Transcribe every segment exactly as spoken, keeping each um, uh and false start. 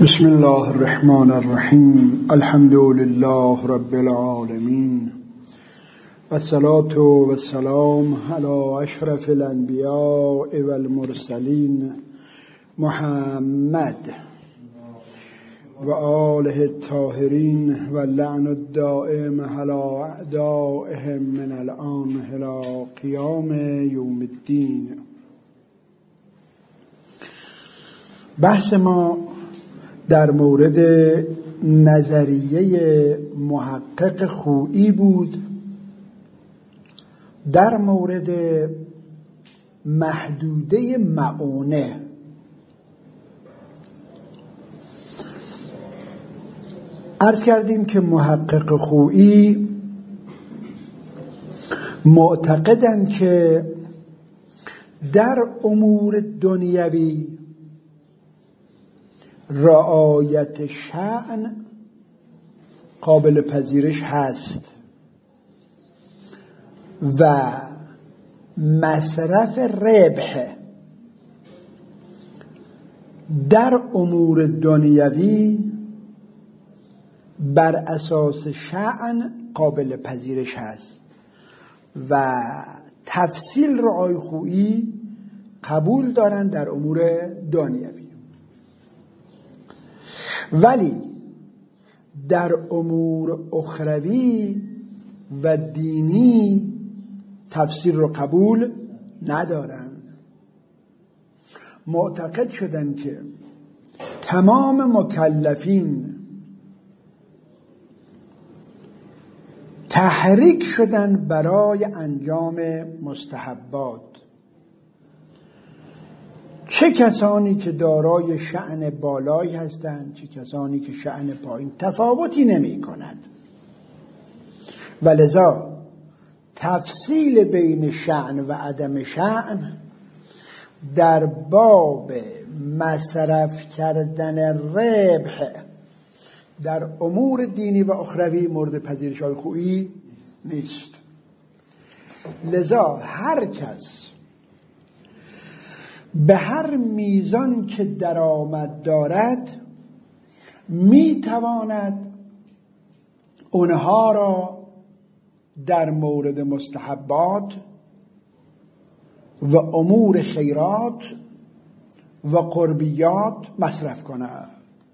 بسم الله الرحمن الرحیم. الحمد لله رب العالمین و الصلاة و السلام علی اشرف الانبیاء و المرسلین محمد و آله الطاهرین و لعن الدائم علی اعدائهم من الآن الی قیام یوم الدین. بحث ما در مورد نظریه محقق خویی بود، در مورد محدوده مؤونه. عرض کردیم که محقق خویی معتقدند که در امور دنیوی رعایت شأن قابل پذیرش هست و مصرف ربح در امور دنیوی بر اساس شأن قابل پذیرش هست و تفصیل رو آقای خویی قبول دارن در امور دنیوی، ولی در امور اخروی و دینی تفسیر رو قبول ندارند. معتقد شدن که تمام مکلفین تحریک شدن برای انجام مستحبات، چه کسانی که دارای شأن بالایی هستند چه کسانی که شأن پایین، تفاوتی نمی کند. و لذا تفصیل بین شأن و عدم شأن در باب مصرف کردن ربح در امور دینی و اخروی مورد پذیرش های خویی نیست. لذا هر کس به هر میزان که درآمد دارد می تواند اونها را در مورد مستحبات و امور خیرات و قربیات مصرف کند.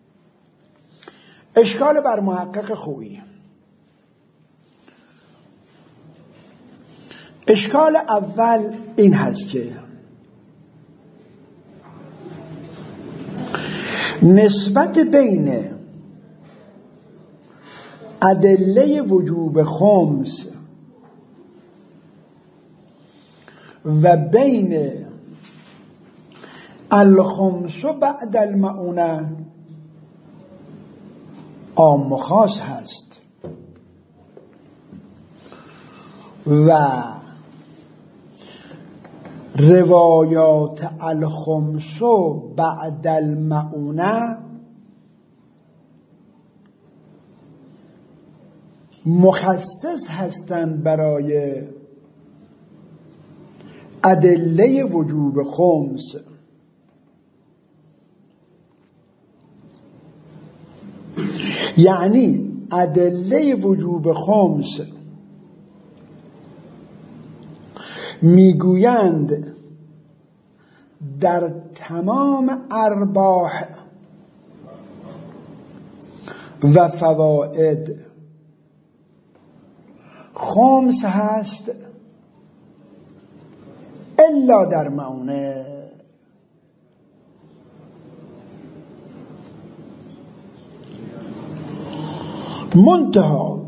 اشکال بر محقق خویی. اشکال اول این هست که نسبت بین ادله وجوب خمس و بین الخمس بعد المعونه عام و خاص هست و روایات الخمس بعد المعونه مخصص هستند برای ادله وجوب خمس. یعنی ادله وجوب خمس میگویند در تمام ارباح و فواید خمس هست الا در معونه. منتها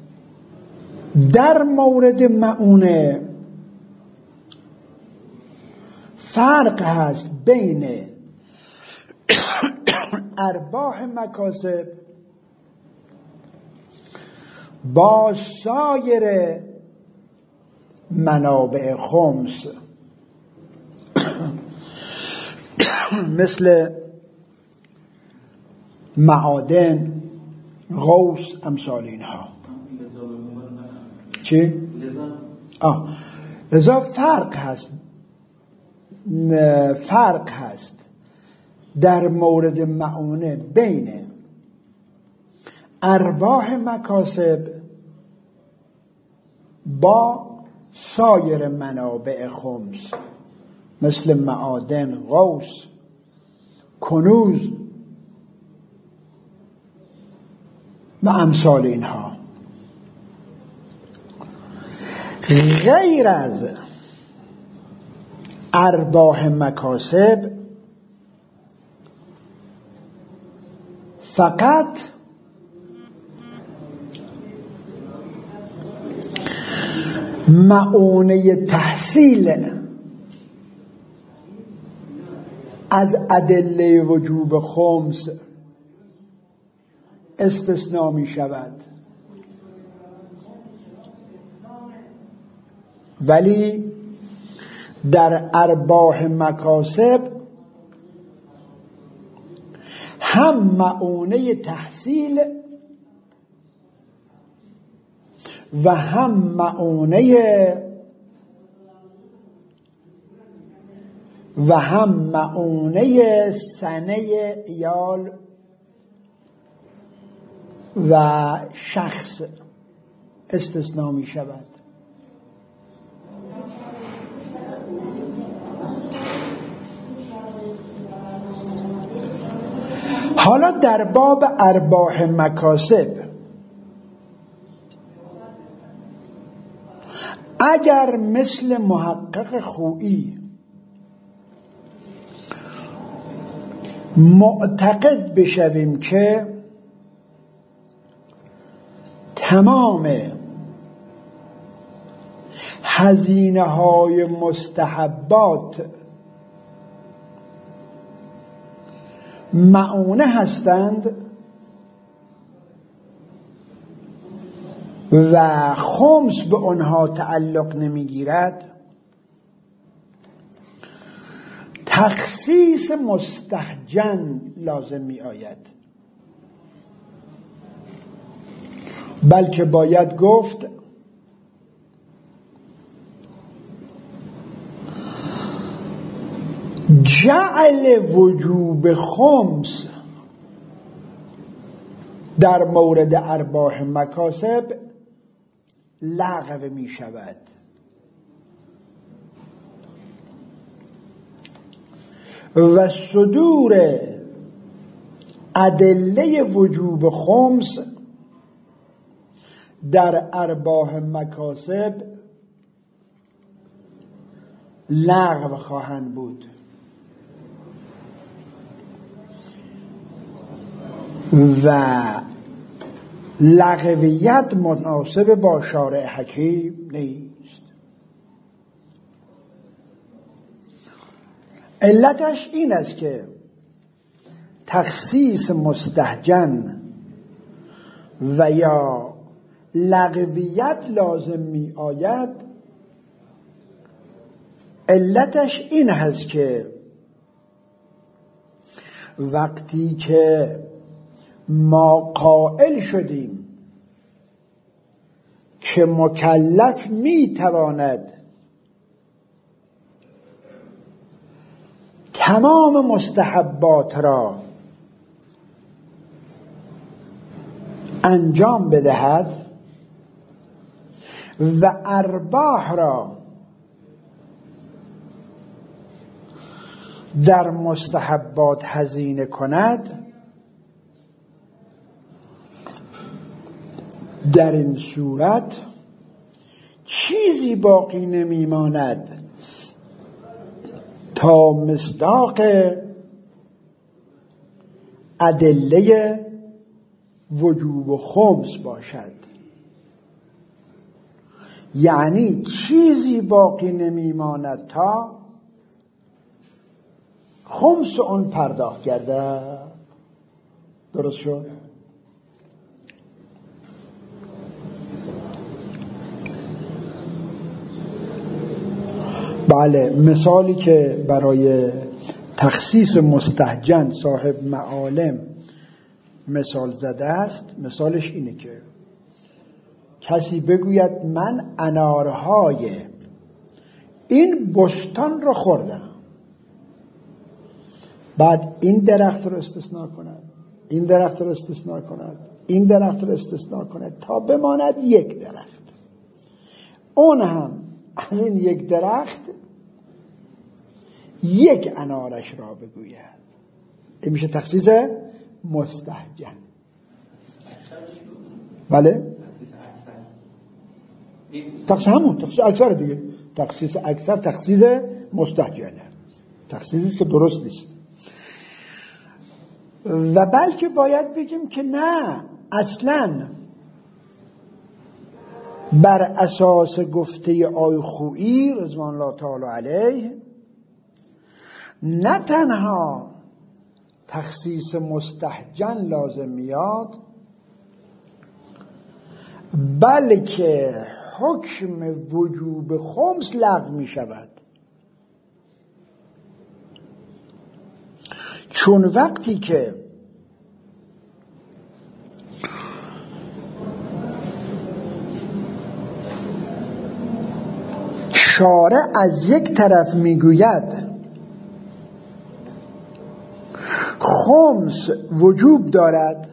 در مورد معونه فرق هست بین ارباح مکاسب با سایر منابع خمس مثل معادن، غوث، امثال اینها. چی؟ آه لذا فرق هست فرق هست در مورد معونه بین ارباح مکاسب با سایر منابع خمس مثل معادن، غوث، کنوز و امثال اینها، غیر از ارباح مکاسب فقط معونه تحصیل از ادله وجوب خمس استثناء می شود، ولی در ارباح مکاسب هم معونه تحصیل و هم معونه و هم معونه سنه ایال و شخص استثناء می شود. حالا در باب ارباح مکاسب اگر مثل محقق خویی معتقد بشویم که تمام هزینه های مستحبات معونه هستند و خمس به آنها تعلق نمیگیرد، تخصیص مستهجن لازم می آید، بلکه باید گفت جعل وجوب خمس در مورد ارباح مکاسب لغو می شود. و صدور ادله وجوب خمس در ارباح مکاسب لغو خواهند بود و لغویت مناسب با شارع حکیم نیست. علتش این است که تخصیص مستهجن و یا لغویت لازم می آید، علتش این هست که وقتی که ما قائل شدیم که مکلف می تواند تمام مستحبات را انجام بدهد و ارباح را در مستحبات هزینه کند، در این صورت چیزی باقی نمیماند تا مصداق ادله وجوب خمس باشد. یعنی چیزی باقی نمیماند تا خمس اون پرداخت کرده. درست شد؟ بله، مثالی که برای تخصیص مستهجن صاحب معالم مثال زده است، مثالش اینه که کسی بگوید من انارهای این بستان رو خوردم، بعد این درخت رو استثناء کند، این درخت رو استثناء کند، این درخت رو استثناء کند تا بماند یک درخت. اون هم از این یک درخت یک انارش را بگوید. این میشه تخصیص مستهجن. بله؟ تخصیص همون تخصیص اکثر دیگه. تخصیص اکثر تخصیص مستهجنه، تخصیصی که درست نیست. و بلکه باید بگیم که نه، اصلاً بر اساس گفته آی خویی رضوان الله تعالی علیه نه تنها تخصیص مستهجن لازم میاد، بلکه حکم وجوب خمس لغو می شود. چون وقتی که شارع از یک طرف میگوید خمس وجوب دارد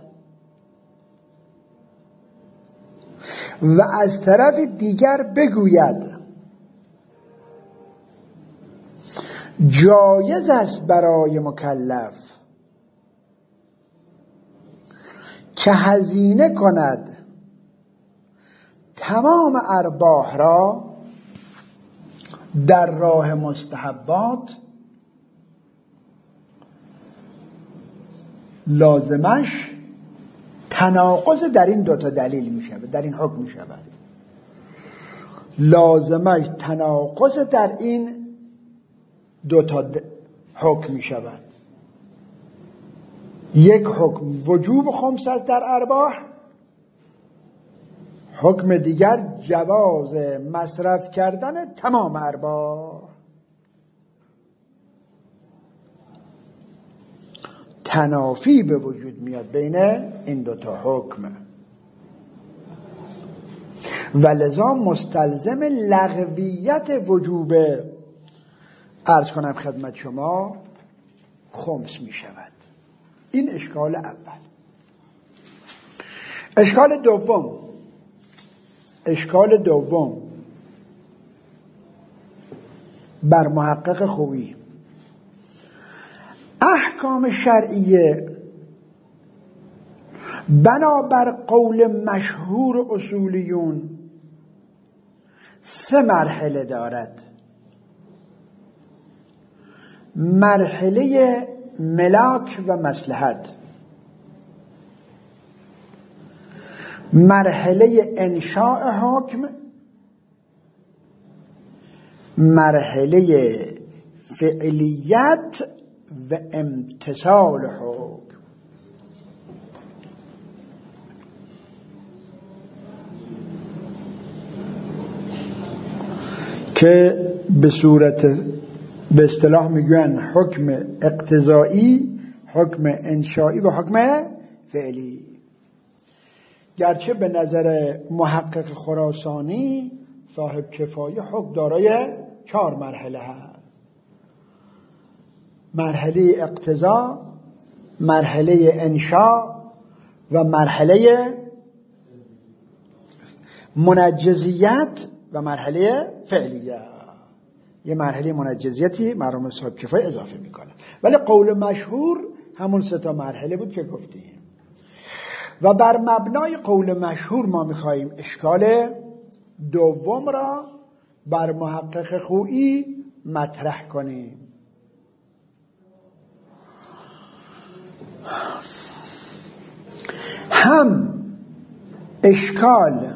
و از طرف دیگر بگوید جایز است برای مکلف که هزینه کند تمام ارباح را در راه مستحبات، لازمش تناقض در این دوتا دلیل می شود، در این حکم می شود. لازمش تناقض در این دوتا حکم می شود. یک حکم وجوب خمس است در ارباح، حکم دیگر جواز مصرف کردن تمام ارباح. تنافی به وجود میاد بین این دوتا حکم و لذا مستلزم لغویت وجوب عرض کنم خدمت شما خمس می شود. این اشکال اول. اشکال دوم اشکال دوم بر محقق خویی، احکام شرعیه بنابر قول مشهور اصولیون سه مرحله دارد. مرحله ملاک و مصلحت، مرحله انشاء حکم، مرحله فعلیت و امتثال حکم. که به صورت به اصطلاح میگن حکم اقتضایی، حکم انشایی و حکم فعلی. گرچه به نظر محقق خراسانی صاحب کفایه حکم دارای چهار مرحله هست: مرحله اقتضا، مرحله انشا و مرحله منجزیت و مرحله فعلیت. یه مرحله منجزیتی مرحوم صاحب کفایه اضافه میکنه، ولی قول مشهور همون سه تا مرحله بود که گفتیم. و بر مبنای قول مشهور ما میخواییم اشکال دوم را بر محقق خویی مطرح کنیم. هم اشکال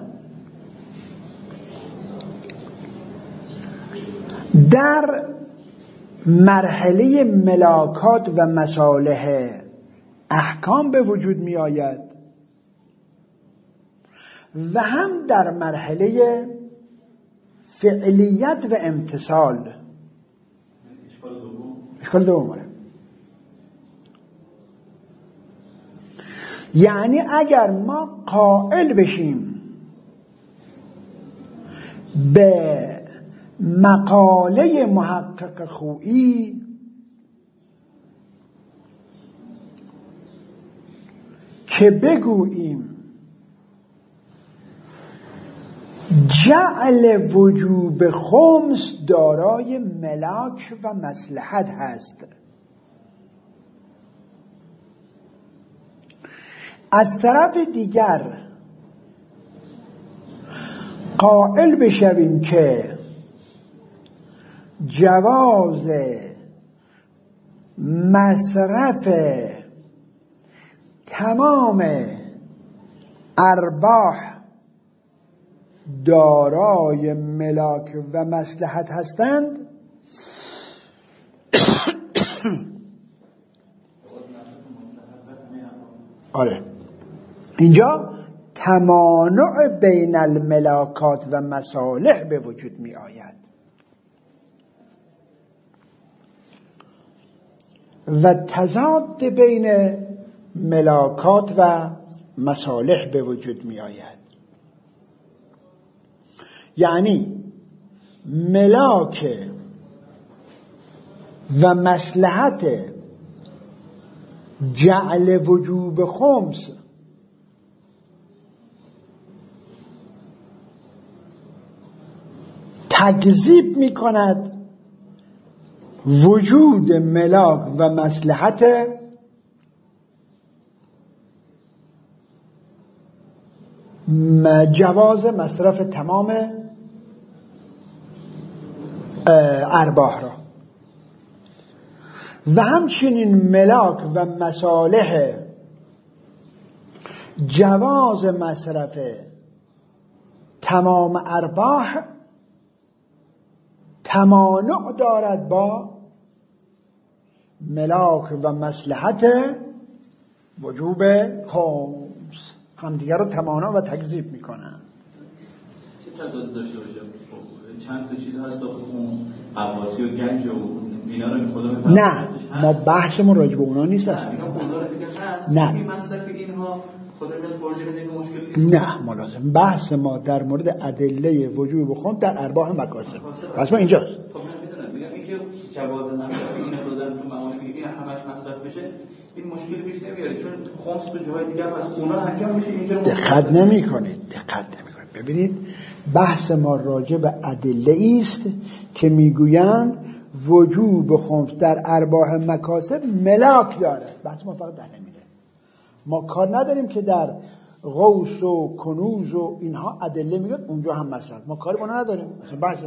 در مرحله ملاکات و مصالح احکام به وجود می آید و هم در مرحله فعلیت و امتثال. اشکال دوم. یعنی اگر ما قائل بشیم به مقاله محقق خویی که بگوییم جعل وجوب خمس دارای ملاک و مصلحت هست، از طرف دیگر قائل بشویم که جواز مصرف تمام ارباح دارای ملاک و مصلحت هستند، آره اینجا تمانع بین الملاکات و مصالح به وجود می آید و تضاد بین ملاکات و مصالح به وجود می آید. یعنی ملاک و مصلحت جعل وجوب خمس تکذیب می کند وجود ملاک و مصلحت جواز مصرف تمام ارباح را و همچنین ملاک و مصالح جواز مصرف تمام ارباح تمانع دارد با ملاک و مصلحت وجوب خمس، همدیگر رو تمانع و تکذیب میکنن. چه تضاد داشته باشه؟ چند تا چیز هست اون قواسی و گنج و اینا رو خدا نه ما بحثمون راجع به اونا نیست اصلا. نه این مصرف اینها خدا میاد فرض بده که مشکل نیست. نه ملازم بحث ما در مورد ادله وجوب خمس در ارباح مکاسب. پس ما اینجاست. خب من میدونم میگم اینکه جواز مصرف اینا رو در تو معامله میگه این همش مصرف بشه این مشکلی پیش نمیاره چون خمس تو جای دیگه از اونا انجام میشه اینجا دقت نمیکنید دقت نمیکنید. ببینید بحث ما راجع به ادله است که میگویند وجوب خمس در ارباح مکاسب ملاک داره. بحث ما فقط در نمیده. ما کار نداریم که در غوث و کنوز و اینها ادله میگه اونجا هم مثلا ما کاری با نداریم. مثلا بحث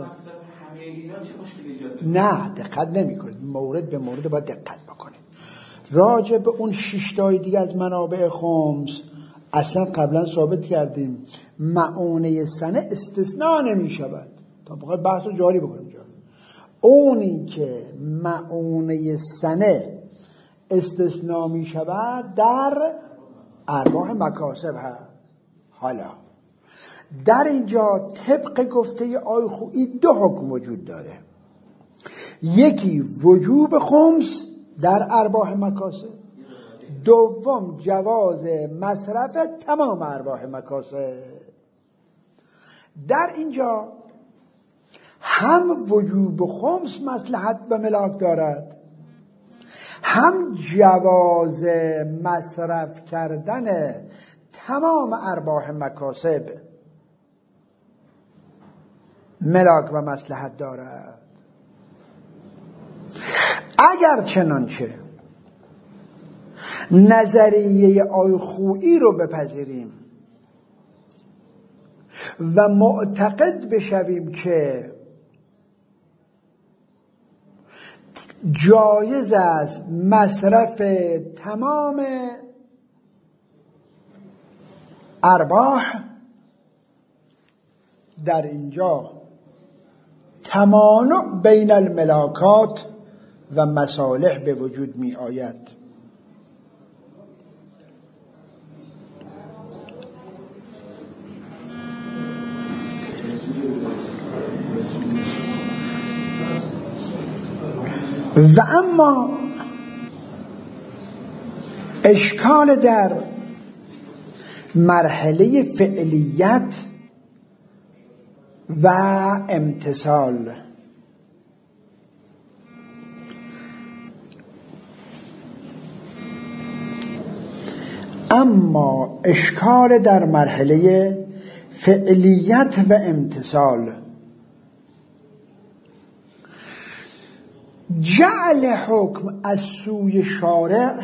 نه دقت نمیکنید. مورد به مورد باید دقت بکنید. راجع به اون شش تای دیگه از منابع خمس اصلا قبلا ثابت کردیم معونه سنه استثناء نمی شود. تا بخواید بحث رو جاری بکنیم جا اونی که معونه سنه استثناء می شود در ارباح مکاسب هست. حالا در اینجا طبق گفته آی خویی دو حکم وجود داره. یکی وجوب خمس در ارباح مکاسب، دوم جواز مصرف تمام ارباح مکاسب. در اینجا هم وجوب خمس مصلحت و ملاک دارد، هم جواز مصرف کردن تمام ارباح مکاسب ملاک و مصلحت دارد. اگر چنانچه نظریه آی خویی رو بپذیریم و معتقد بشویم که جایز است مصرف تمام ارباح، در اینجا تمانع بین الملاکات و مصالح به وجود می آید. و اما اشکال در مرحله فعلیت و امتثال. اما اشکال در مرحله فعلیت و امتثال. جعل حکم از سوی شارع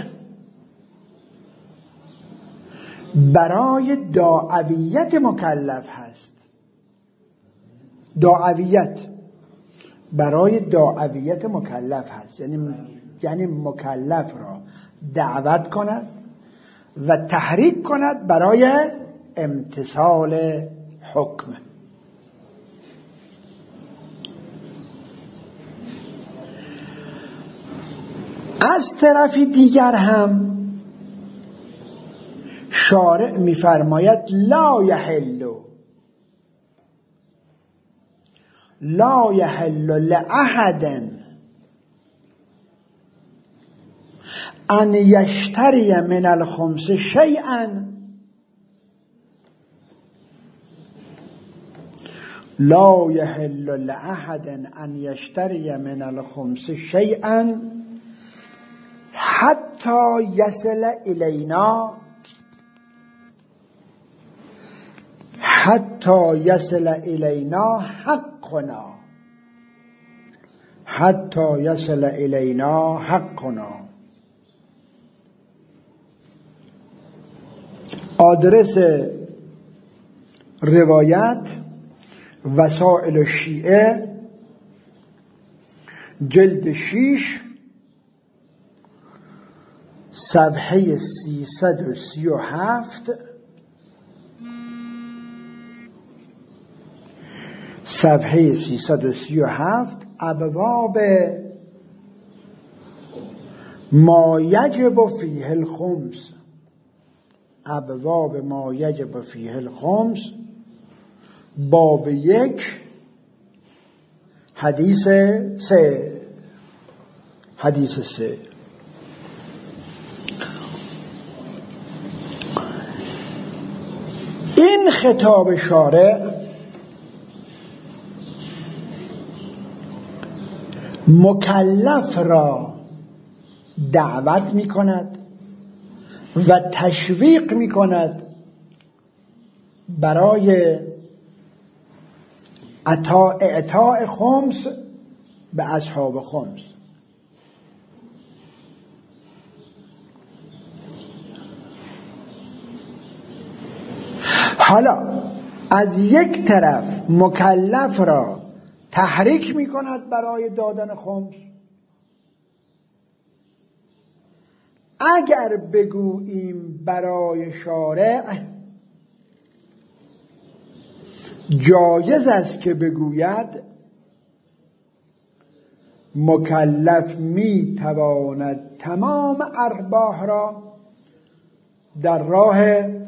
برای داعیت مکلف هست. داعیت برای داعیت مکلف هست، یعنی یعنی مکلف را دعوت کند و تحریک کند برای امتثال حکم. از طرفی دیگر هم شارع می‌فرماید لا یحل لا یحل لأحد ان یشتری من الخمس شیئا لا یحل لأحد ان یشتری من الخمس شیئا حتی یصل الینا حتی یصل الینا حقنا حتی یصل الینا حقنا. آدرس روایت وسائل شیعه جلد شیش صفحه سیصد و سی و هفت صفحه سیصد و سی و هفت ابواب ما یجب فیه الخمس ابواب ما یجب فیه الخمس باب یک حدیث سه حدیث سه. این خطاب شارع مکلف را دعوت می کند و تشویق می کند برای عطا اعطاء خمس به اصحاب خمس. حالا از یک طرف مکلف را تحریک می کند برای دادن خمس. اگر بگوییم برای شارع، جایز است که بگوید مکلف می تواند تمام ارباح را در راه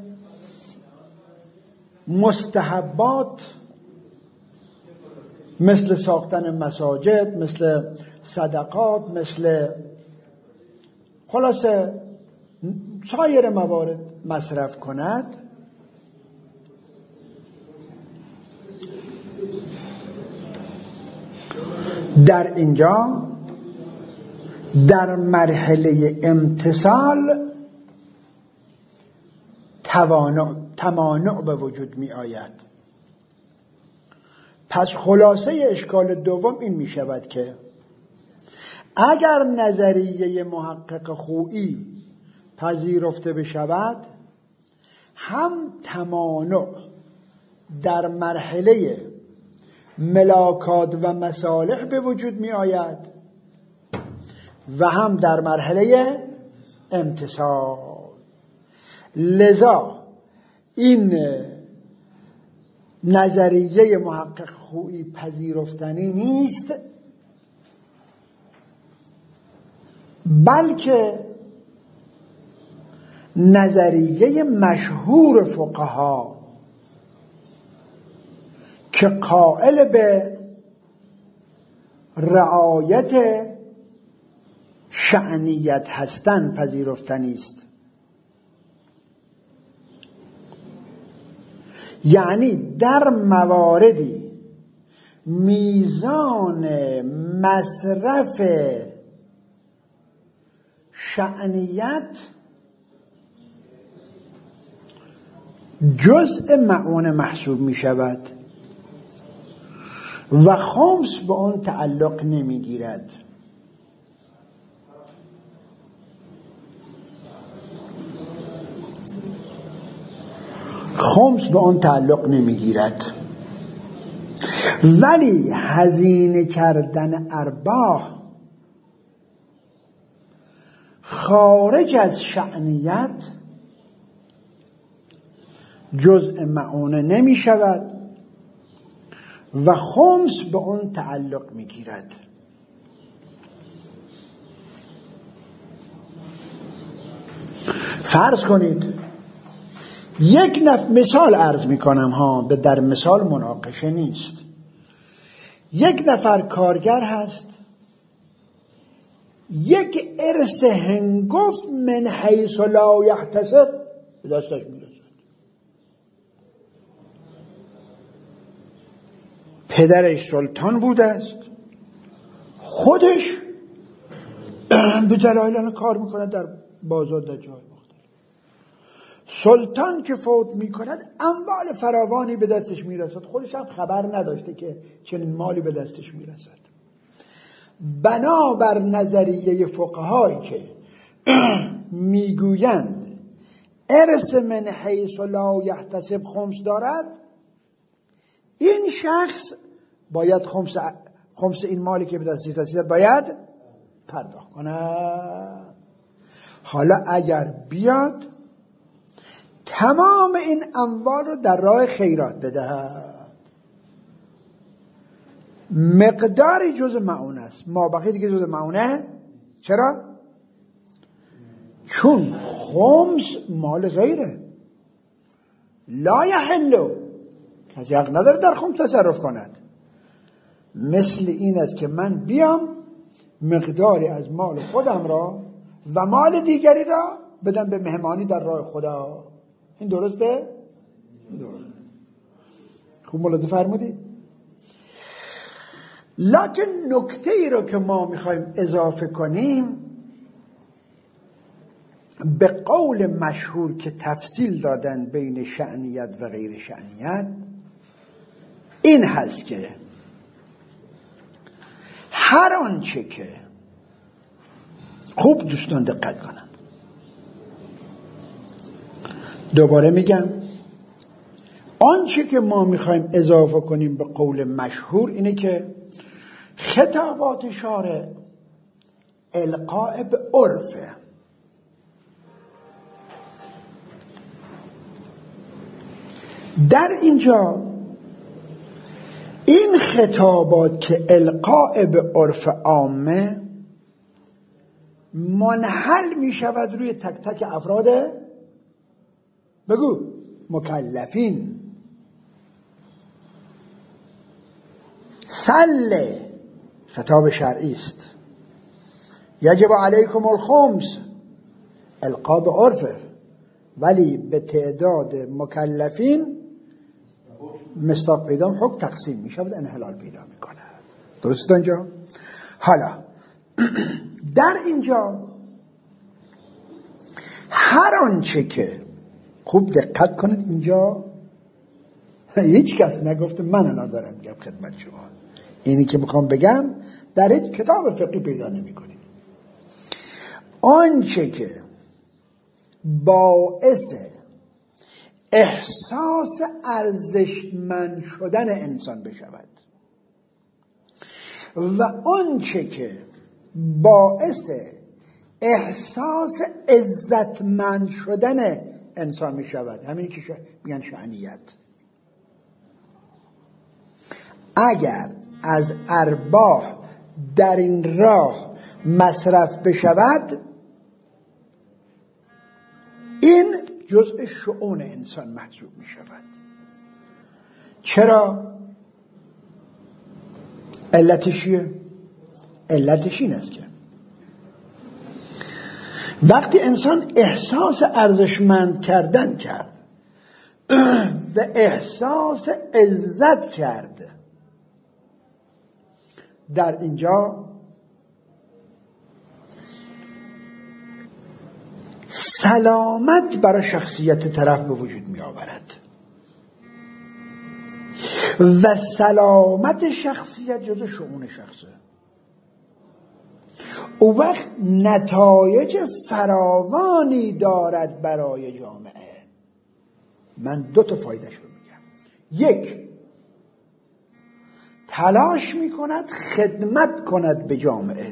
مستحبات مثل ساختن مساجد، مثل صدقات، مثل خلاصه سایر موارد مصرف کند. در اینجا در مرحله امتثال توانع تمانع به وجود می آید. پس خلاصه اشکال دوم این می شود که اگر نظریه محقق خویی پذیرفته بشود، هم تمانع در مرحله ملاکات و مصالح به وجود می آید و هم در مرحله امتثال. لذا این نظریه محقق خویی پذیرفتنی نیست، بلکه نظریه مشهور فقها که قائل به رعایت شأنیت هستن پذیرفتنی است. یعنی در مواردی میزان مصرف شأنیت جزء معونه محسوب می شود و خمس به اون تعلق نمی گیرد. خمس به اون تعلق نمی گیرد، ولی هزینه کردن ارباح خارج از شأنیت جزء معونه نمی شود و خمس به اون تعلق می گیرد. فرض کنید یک نفر، مثال عرض می کنم ها، به در مثال مناقشه نیست. یک نفر کارگر هست، یک ارث هنگفت من حیث لا یحتسب به دستش میرسد. پدرش سلطان بوده است، خودش به دلایل کار میکنه در بازار در جای مختلف. سلطان که فوت میکند اموال فراوانی به دستش میرسد، خودش هم خبر نداشته که چنین مالی به دستش میرسد. بنابر نظریه فقهایی که میگویند ارث من حیث لا یحتسب خمس دارد، این شخص باید خمس, خمس این مالی که به دستش رسیده باید پرداخت کند. حالا اگر بیاد تمام این اموال رو در راه خیرات بدهد، مقداری جزء معونه است، ما بقیه دیگه جزء معونه. چرا؟ چون خمس مال غیره، لا یحلو، کسی حق نداره در خمس تصرف کند. مثل این است که من بیام مقداری از مال خودم را و مال دیگری را بدم به مهمانی در راه خدا. این درسته؟ درست. خوب ملاحظه فرمودید. لکن نکته ای رو که ما میخوایم اضافه کنیم به قول مشهور که تفصیل دادن بین شأنیت و غیر شأنیت، این هست که هر آنچه که، خوب دوستان دقت کنن، دوباره میگم آنچه که ما میخوایم اضافه کنیم به قول مشهور اینه که خطابات شارع القاء به عرفه. در اینجا این خطابات که القاء به عرف عامه منحل می شود روی تک تک افراد، بگو، مکلفین. سل خطاب شرعی است، یجب علیکم الخمس، القاء به عرفه، ولی به تعداد مکلفین مصداق پیدا حکم تقسیم می شود، انحلال پیدا می کند. درسته اینجا؟ حالا در اینجا هر آنچه که، خوب دقت کنید اینجا هیچ کس نگفته، من الان دارم میگم خدمت شما، اینی که میخوام بگم در هیچ کتاب فقهی پیدا نمی کنید. آنچه که باعث احساس ارزشمند شدن انسان بشود و آنچه که باعث احساس عزتمند شدن انسان می شود، همینی که میگن شأنیت، اگر از ارباح در این راه مصرف بشود، این جزء شؤون انسان محسوب می شود. چرا؟ علتش چیه؟ علتش این است که وقتی انسان احساس ارزشمند کردن کرد و احساس عزت کرد، در اینجا سلامت برای شخصیت طرف به وجود می آورد و سلامت شخصیت جزو شؤون شخصه. او وقت نتایج فراوانی دارد برای جامعه. من دو تا فایدهش رو میگم. یک، تلاش میکند خدمت کند به جامعه،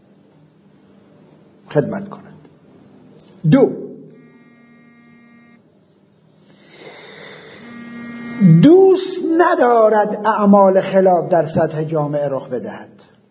خدمت کند. دو، دوست ندارد اعمال خلاف در سطح جامعه رخ بدهد،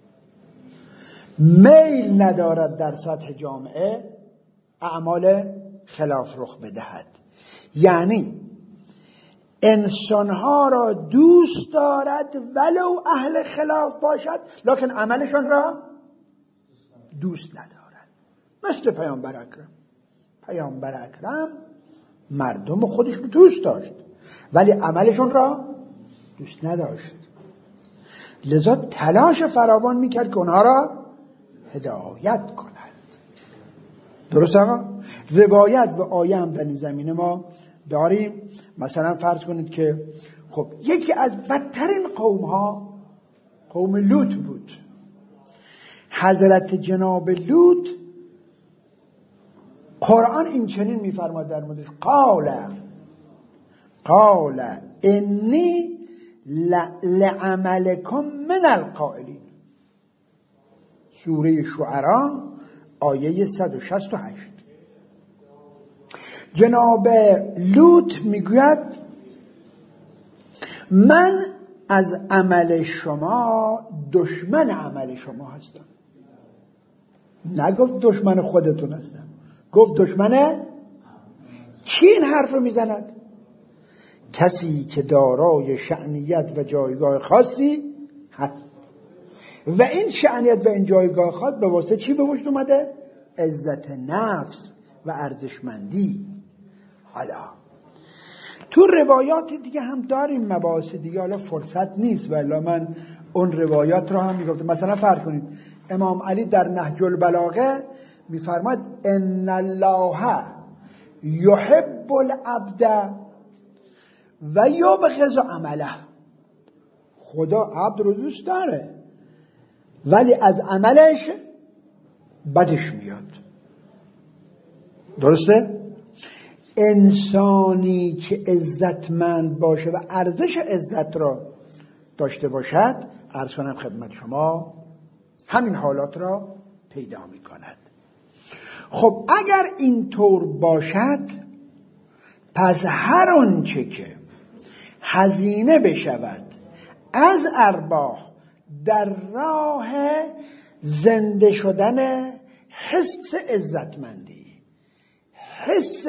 میل ندارد در سطح جامعه اعمال خلاف رخ بدهد. یعنی انسانها را دوست دارد ولو اهل خلاف باشد، لکن عملشان را دوست ندارد. مثل پیامبر اکرم. پیامبر اکرم مردم خودش رو دوست داشت ولی عملشون را دوست نداشت، لذا تلاش فراوان میکرد که اونها را هدایت کند. درست آقا؟ روایت و آیه هم در این زمینه ما داریم. مثلا فرض کنید که خب یکی از بدترین قوم ها قوم لوط بود. حضرت جناب لوط قرآن این چنین میفرماد در موردش: قال قال انی لعملکم من القائلین. سوره شعراء آیه صد و شصت و هشت. جناب لوط میگوید من از عمل شما دشمن عمل شما هستم. نگفت دشمن خودتون هستم، گفت دشمن کی این حرف رو میزند؟ کسی که دارای شأنیت و جایگاه خاصی هست و این شأنیت و این جایگاه خاص به واسطه چی به وجود اومده؟ عزت نفس و ارزشمندی. حالا تو روایات دیگه هم داریم مباحث دیگه، حالا فرصت نیست ولی من اون روایات رو هم میگفتم. مثلا فرض کنید امام علی در نهج البلاغه میفرماد ان الله یحب العبد و یبغض عمله. خدا عبد رو دوست داره ولی از عملش بدش میاد. درسته؟ انسانی که عزتمند باشه و ارزش عزت را داشته باشد، عرض کنم خدمت شما، همین حالات را پیدا می کند. خب اگر اینطور باشد، پس هر آنچه که هزینه بشود از ارباح در راه زنده شدن حس عزتمندی، حس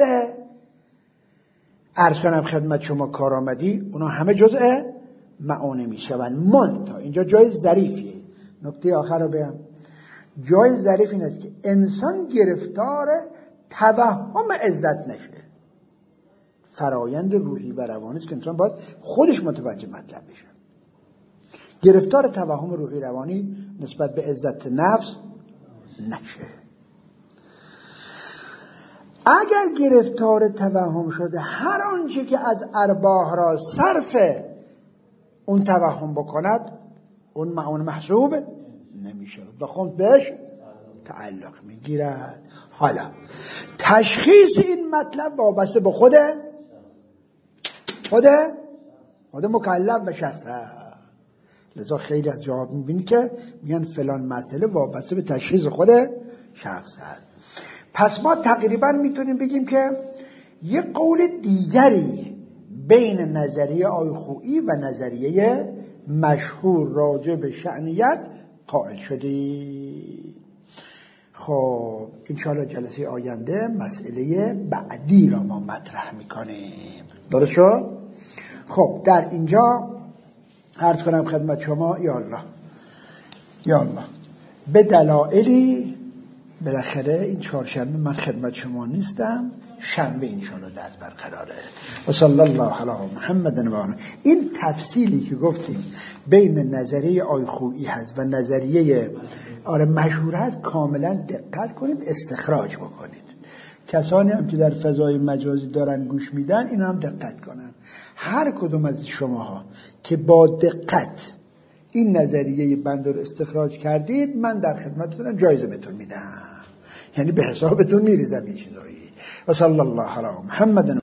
عرض کنم خدمت شما کارآمدی، اونا همه جزء معونه می شوند. منتها اینجا جای ظریفیه، نکته آخر رو بگم. جای ظریف این است که انسان گرفتار توهم عزت نشه. فرایند روحی و روانی است که انسان باید خودش متوجه مطلب بشه. گرفتار توهم روحی روانی نسبت به عزت نفس نشه. اگر گرفتار توهم شده، هر آنچه که از ارباح را صرف اون توهم بکند، اون معون محسوب نمیشه و خود بهش تعلق میگیرد. حالا تشخیص این مطلب وابسته به خود خود خود مکلف و شخص هست. لذا خیلی از جواب میبینید که میگن فلان مسئله وابسته به تشخیص خود شخص هست. پس ما تقریبا میتونیم بگیم که یه قول دیگری بین نظریه آیخویی و نظریه مشهور راجع به شأنیت قائل شدی. خب انشاءالله جلسه آینده مسئله بعدی را ما مطرح میکنیم. درست شد؟ خب در اینجا عرض کنم خدمت شما یا الله یا الله به دلایلی بالاخره این چهارشنبه من خدمت شما نیستم، شنبه انشاءالله درس برقراره. و صلی الله علی محمد و آله. این تفصیلی که گفتیم بین نظریه آیخویی هست و نظریه آره مشهور هست، کاملا دقت کنید، استخراج بکنید کسانی هم که در فضای مجازی دارن گوش میدن این هم دقت کنن. هر کدوم از شماها که با دقت این نظریه بنده رو استخراج کردید من در خدمتتونم، جایزه بهتون میدم، یعنی به حسابتون میریزم این چیزایی. و صلی الله علی محمد.